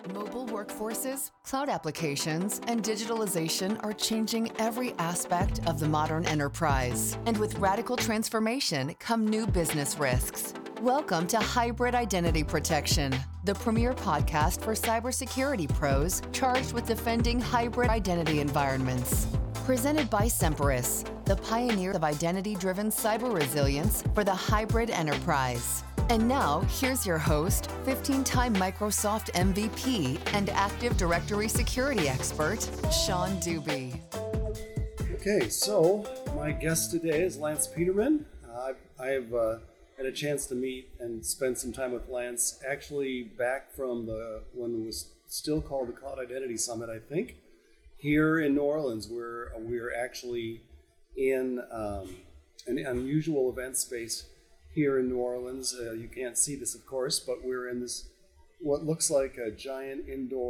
Mobile workforces, cloud applications, and digitalization are changing every aspect of the modern enterprise. And with radical transformation come new business risks. Welcome to Hybrid Identity Protection, the premier podcast for cybersecurity pros charged with defending hybrid identity environments. Presented by Semperis, the pioneer of identity-driven cyber resilience for the hybrid enterprise. And now, here's your host, 15-time Microsoft MVP and Active Directory security expert, Sean Dubey. Okay, so my guest today is Lance Peterman. I've had a chance to meet and spend some time with Lance, actually back from when it was still called the Cloud Identity Summit, I think, here in New Orleans, where we're actually in an unusual event space here in New Orleans. You can't see this, of course, but we're in this, what looks like a giant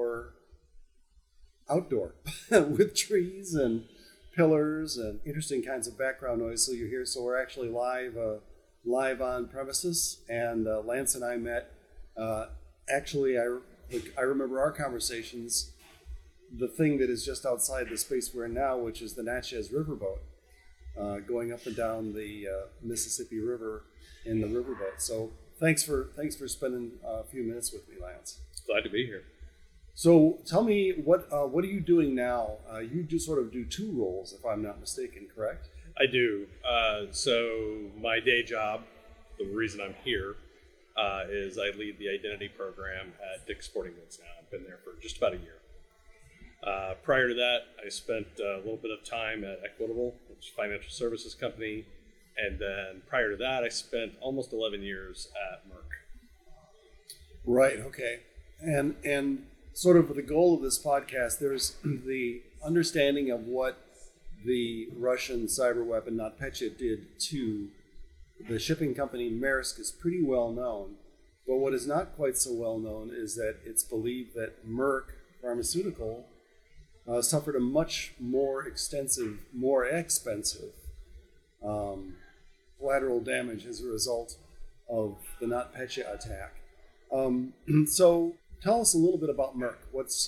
outdoor with trees and pillars and interesting kinds of background noise. So you're here. So we're actually live on premises, and Lance and I met. Actually, I remember our conversations. The thing that is just outside the space we're in now, which is the Natchez Riverboat, going up and down the Mississippi River in the riverboat. So thanks for spending a few minutes with me, Lance. Glad to be here. So tell me, what are you doing now? You do two roles, if I'm not mistaken, correct? I do. So my day job, the reason I'm here, is I lead the identity program at Dick's Sporting Goods now. I've been there for just about a year. Prior to that, I spent a little bit of time at Equitable, which is a financial services company. And then prior to that, I spent almost 11 years at Merck. Right, okay. And sort of the goal of this podcast, there's the understanding of what the Russian cyber weapon NotPetya did to the shipping company Maersk is pretty well known. But what is not quite so well known is that it's believed that Merck Pharmaceutical suffered a much more extensive, more expensive collateral damage as a result of the NotPetya attack. So tell us a little bit about Merck.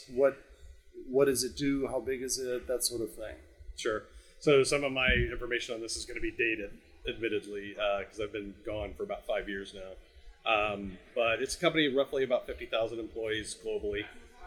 What does it do? How big is it? That sort of thing. Sure. So some of my information on this is going to be dated, admittedly, because I've been gone for about 5 years now. But it's a company roughly about 50,000 employees globally.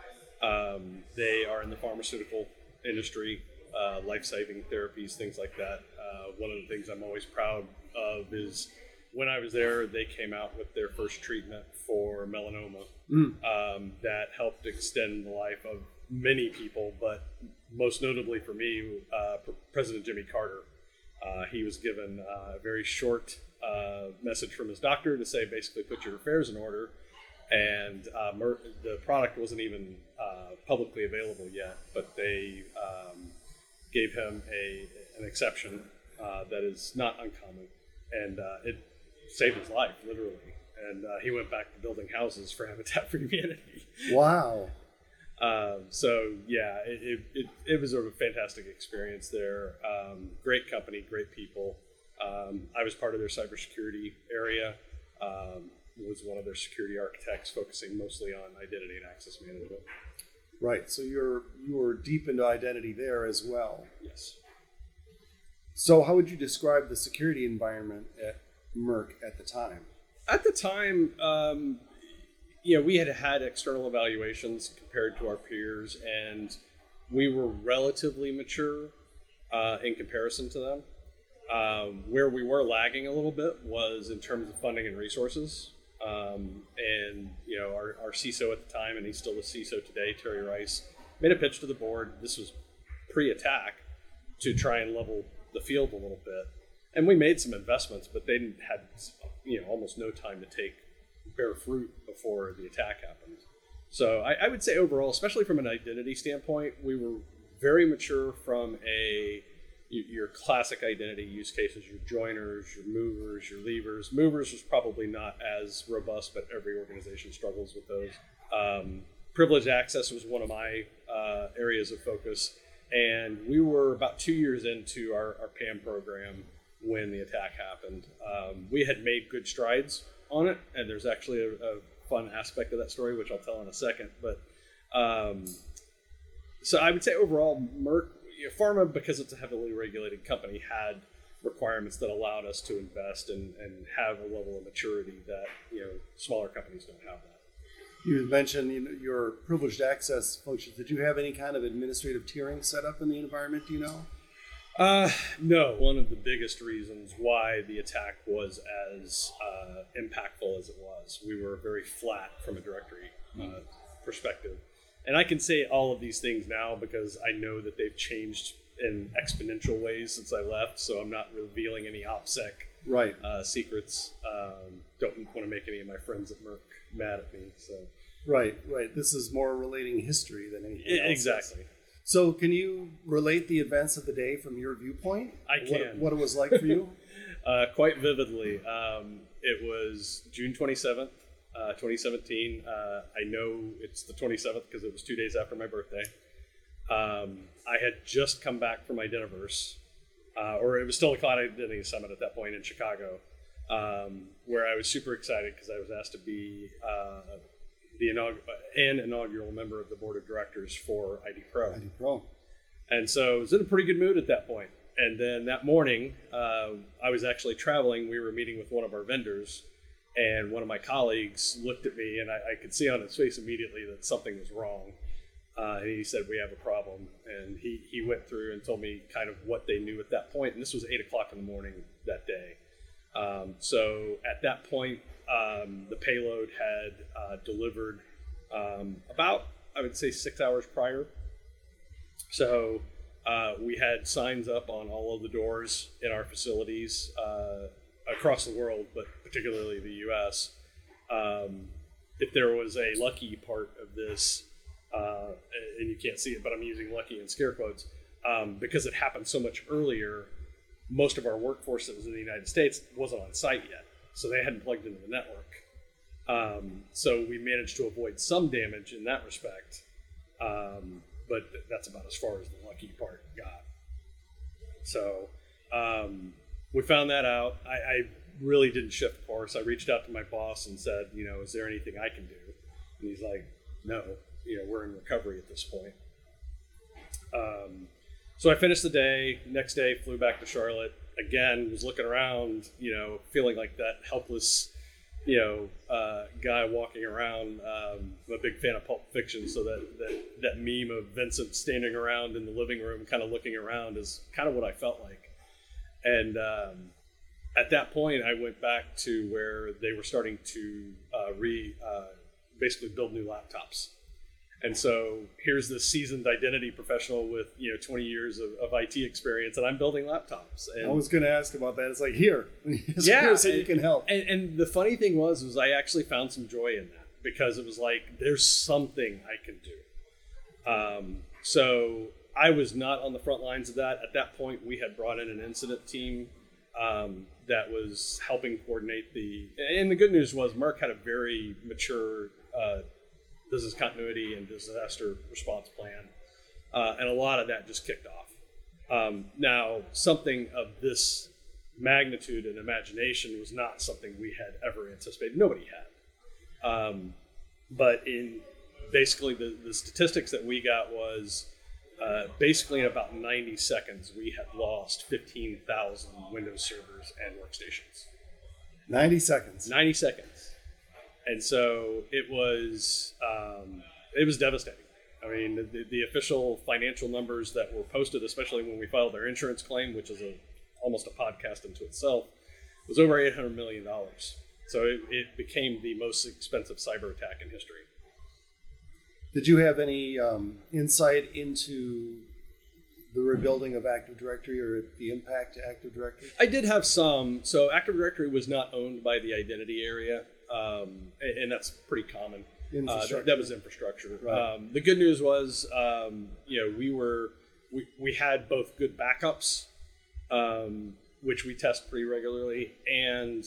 They are in the pharmaceutical industry, life-saving therapies, things like that. One of the things I'm always proud of is when I was there, they came out with their first treatment for melanoma that helped extend the life of many people, but most notably for me, President Jimmy Carter. He was given a very short message from his doctor to say, basically, put your affairs in order. And the product wasn't even publicly available yet, but they gave him an exception that is not uncommon, and it saved his life, literally. And he went back to building houses for Habitat for Humanity. Wow. So yeah, it was a fantastic experience there. Great company, great people. I was part of their cybersecurity area. Was one of their security architects, focusing mostly on identity and access management. Right. So you were deep into identity there as well. Yes. So how would you describe the security environment at Merck at the time? At the time, we had external evaluations compared to our peers, and we were relatively mature in comparison to them. Where we were lagging a little bit was in terms of funding and resources. Our CISO at the time, and he's still the CISO today, Terry Rice, made a pitch to the board. This was pre-attack, to try and level the field a little bit. And we made some investments, but they had almost no time to bear fruit before the attack happened. So I would say overall, especially from an identity standpoint, we were very mature from your classic identity use cases, your joiners, your movers, your leavers. Movers was probably not as robust, but every organization struggles with those. Privileged access was one of my areas of focus. And we were about 2 years into our PAM program when the attack happened. We had made good strides on it, and there's actually a fun aspect of that story, which I'll tell in a second. But So I would say overall, Merck, pharma, because it's a heavily regulated company, had requirements that allowed us to invest and have a level of maturity that smaller companies don't have that. You mentioned your privileged access functions. Did you have any kind of administrative tiering set up in the environment? Do you know? No. One of the biggest reasons why the attack was as impactful as it was, we were very flat from a directory perspective. And I can say all of these things now because I know that they've changed in exponential ways since I left, so I'm not revealing any OPSEC secrets. Don't want to make any of my friends at Merck mad at me. So Right. This is more relating history than anything else. Exactly. So can you relate the events of the day from your viewpoint? I can. What it was like for you? Quite vividly. It was June 27th, 2017. I know it's the 27th because it was 2 days after my birthday. I had just come back from Identiverse, or it was still the Cloud Identity Summit at that point in Chicago, where I was super excited because I was asked to be an inaugural member of the board of directors for ID Pro. And so I was in a pretty good mood at that point. And then that morning, I was actually traveling. We were meeting with one of our vendors, and one of my colleagues looked at me, and I could see on his face immediately that something was wrong. And he said, "We have a problem." And he went through and told me kind of what they knew at that point. And this was 8 o'clock in the morning that day. So at that point, the payload had delivered about, I would say, 6 hours prior. So we had signs up on all of the doors in our facilities across the world, but particularly the U.S. If there was a lucky part of this, and you can't see it, but I'm using lucky in scare quotes, because it happened so much earlier, most of our workforce that was in the United States wasn't on site yet. So they hadn't plugged into the network. So we managed to avoid some damage in that respect. But that's about as far as the lucky part got. So we found that out. I really didn't shift course. I reached out to my boss and said, is there anything I can do? And he's like, no, we're in recovery at this point. So I finished the day. Next day, flew back to Charlotte. Again, was looking around, feeling like that helpless, guy walking around. I'm a big fan of Pulp Fiction, so that meme of Vincent standing around in the living room, kind of looking around, is kind of what I felt like. And at that point, I went back to where they were starting to basically build new laptops. And so here's this seasoned identity professional with 20 years of IT experience, and I'm building laptops. And I was going to ask about that. It's like, here so you can help. And the funny thing was I actually found some joy in that, because it was like, there's something I can do. So I was not on the front lines of that. At that point, we had brought in an incident team that was helping coordinate and the good news was Merck had a very mature business continuity and disaster response plan. And a lot of that just kicked off. Now, something of this magnitude and imagination was not something we had ever anticipated. Nobody had. But in basically the statistics that we got was basically in about 90 seconds, we had lost 15,000 Windows servers and workstations. 90 seconds. 90 seconds. And so it was devastating. I mean, the official financial numbers that were posted, especially when we filed our insurance claim, which is almost a podcast into itself, was over $800 million. So it became the most expensive cyber attack in history. Did you have any insight into the rebuilding of Active Directory or the impact to Active Directory? I did have some. So Active Directory was not owned by the identity area. And that's pretty common. That was infrastructure. Right. The good news was, we had both good backups, which we test pretty regularly, and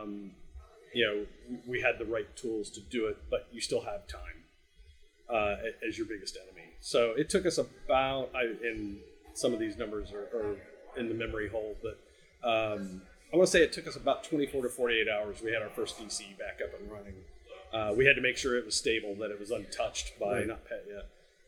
we had the right tools to do it. But you still have time as your biggest enemy. So it took us about, and some of these numbers are in the memory hole, but. I want to say it took us about 24 to 48 hours. We had our first DC back up and running. We had to make sure it was stable, that it was untouched by, right.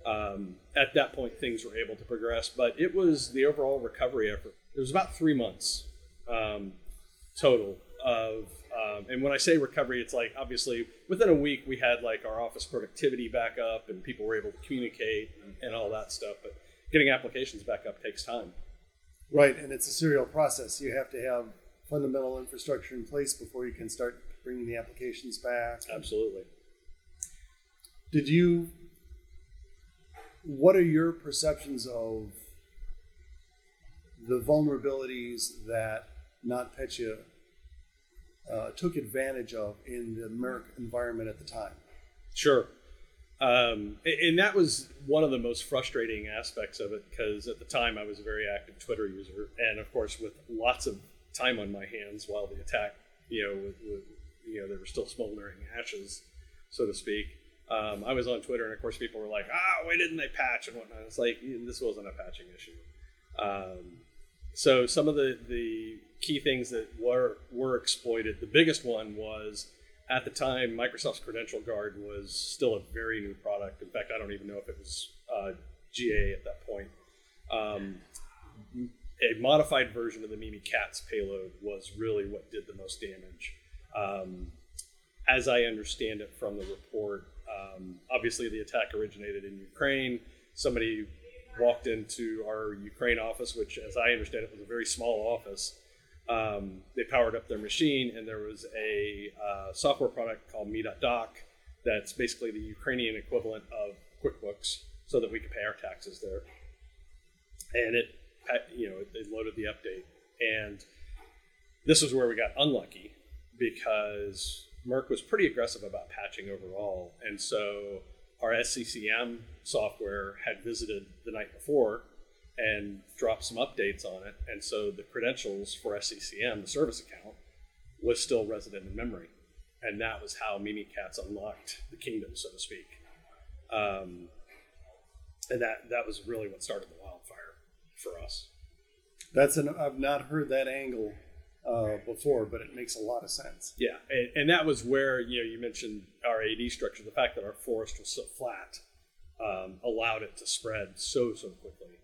At that point, things were able to progress, but it was the overall recovery effort. It was about 3 months total of, and when I say recovery, it's like obviously within a week we had like our office productivity back up and people were able to communicate and all that stuff. But getting applications back up takes time. Right, and it's a serial process. You have to have fundamental infrastructure in place before you can start bringing the applications back. Absolutely. What are your perceptions of the vulnerabilities that NotPetya took advantage of in the Merck environment at the time? Sure. And that was one of the most frustrating aspects of it, because at the time I was a very active Twitter user, and of course with lots of time on my hands while the attack, there were still smoldering ashes, so to speak. I was on Twitter, and of course people were like, why didn't they patch and whatnot? It's like, this wasn't a patching issue. So some of the key things that were exploited, the biggest one was, at the time, Microsoft's Credential Guard was still a very new product. In fact, I don't even know if it was GA at that point. A modified version of the Mimikatz payload was really what did the most damage. As I understand it from the report, obviously the attack originated in Ukraine. Somebody walked into our Ukraine office, which, as I understand it, was a very small office. They powered up their machine, and there was a software product called Me.Doc that's basically the Ukrainian equivalent of QuickBooks, so that we could pay our taxes there. And it loaded the update. And this is where we got unlucky, because Merck was pretty aggressive about patching overall. And so our SCCM software had visited the night before and dropped some updates on it. And so the credentials for SCCM, the service account, was still resident in memory. And that was how Mimikatz unlocked the kingdom, so to speak. And that was really what started the wildfire for us. I've not heard that angle before, but it makes a lot of sense. Yeah, and that was where, you mentioned our AD structure. The fact that our forest was so flat allowed it to spread so quickly.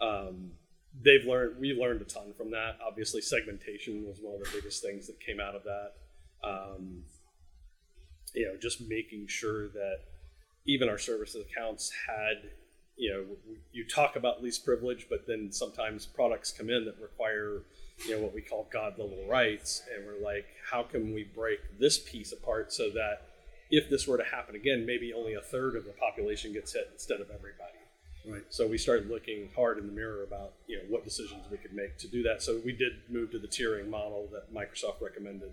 We learned a ton from that. Obviously, segmentation was one of the biggest things that came out of that. Just making sure that even our service accounts had, you talk about least privilege, but then sometimes products come in that require, what we call God level rights. And we're like, how can we break this piece apart so that if this were to happen again, maybe only a third of the population gets hit instead of everybody? Right. So we started looking hard in the mirror about, what decisions we could make to do that. So we did move to the tiering model that Microsoft recommended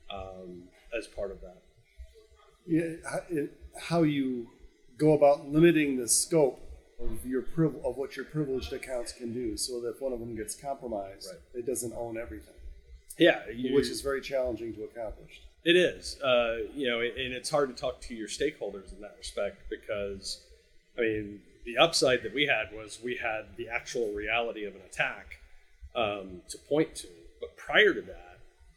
as part of that. Yeah, how you go about limiting the scope of what your privileged accounts can do, so that if one of them gets compromised, right, it doesn't own everything. Yeah, which is very challenging to accomplish. It is, and it's hard to talk to your stakeholders in that respect, because, the upside that we had was we had the actual reality of an attack to point to. But prior to that,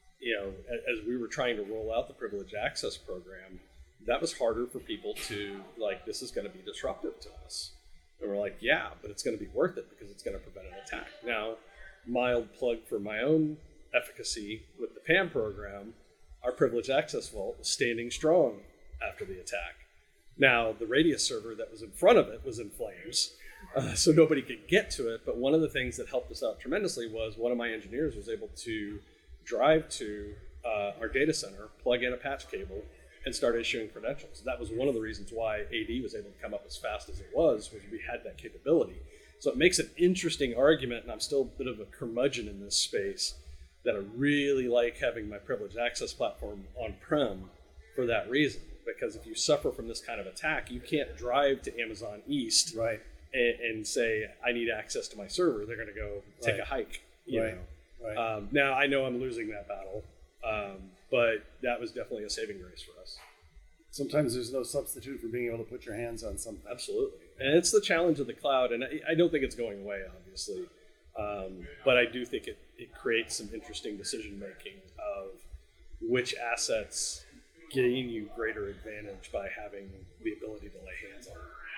as we were trying to roll out the privileged access program, that was harder for people to, like, this is going to be disruptive to us. And we're like, yeah, but it's going to be worth it because it's going to prevent an attack. Now, mild plug for my own efficacy with the PAM program, our privileged access vault was standing strong after the attack. Now, the Radius server that was in front of it was in flames, so nobody could get to it. But one of the things that helped us out tremendously was one of my engineers was able to drive to our data center, plug in a patch cable, and start issuing credentials. That was one of the reasons why AD was able to come up as fast as it was we had that capability. So it makes an interesting argument, and I'm still a bit of a curmudgeon in this space, that I really like having my privileged access platform on-prem for that reason. Because if you suffer from this kind of attack, you can't drive to Amazon East, right, and say, I need access to my server. They're going to go take a hike. You know? Right. Now, I know I'm losing that battle, but that was definitely a saving grace for us. Sometimes there's no substitute for being able to put your hands on something. Absolutely. And it's the challenge of the cloud, and I don't think it's going away, obviously. But I do think it creates some interesting decision-making of which assets gain you greater advantage by having the ability to lay hands on them.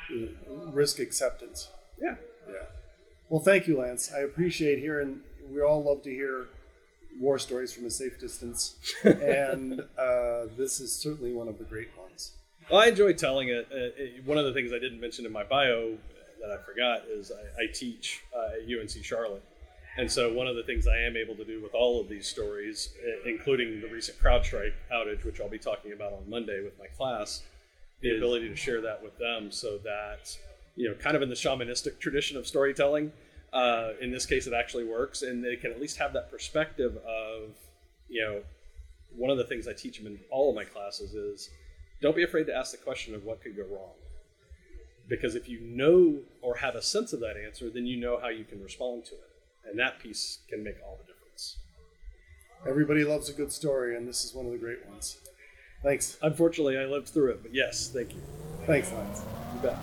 risk acceptance. Yeah. Yeah. Well, thank you, Lance. I appreciate hearing. We all love to hear war stories from a safe distance, and this is certainly one of the great ones. Well, I enjoy telling it. One of the things I didn't mention in my bio that I forgot is I teach at UNC Charlotte. And so one of the things I am able to do with all of these stories, including the recent CrowdStrike outage, which I'll be talking about on Monday with my class, the ability to share that with them so that, kind of in the shamanistic tradition of storytelling, in this case, it actually works. And they can at least have that perspective of, one of the things I teach them in all of my classes is don't be afraid to ask the question of what could go wrong. Because if you know or have a sense of that answer, then you know how you can respond to it. And that piece can make all the difference. Everybody loves a good story, and this is one of the great ones. Thanks. Unfortunately, I lived through it, but yes, thank you. Thanks, Lance. You bet.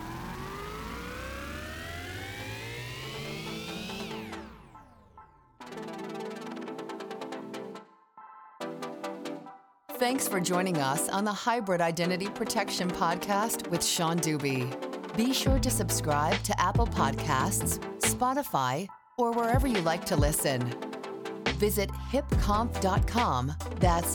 Thanks for joining us on the Hybrid Identity Protection Podcast with Sean Dubey. Be sure to subscribe to Apple Podcasts, Spotify, or wherever you like to listen. Visit hipconf.com, that's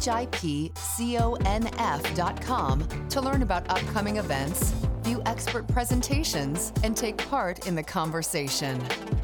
HIPCONF.com, to learn about upcoming events, view expert presentations, and take part in the conversation.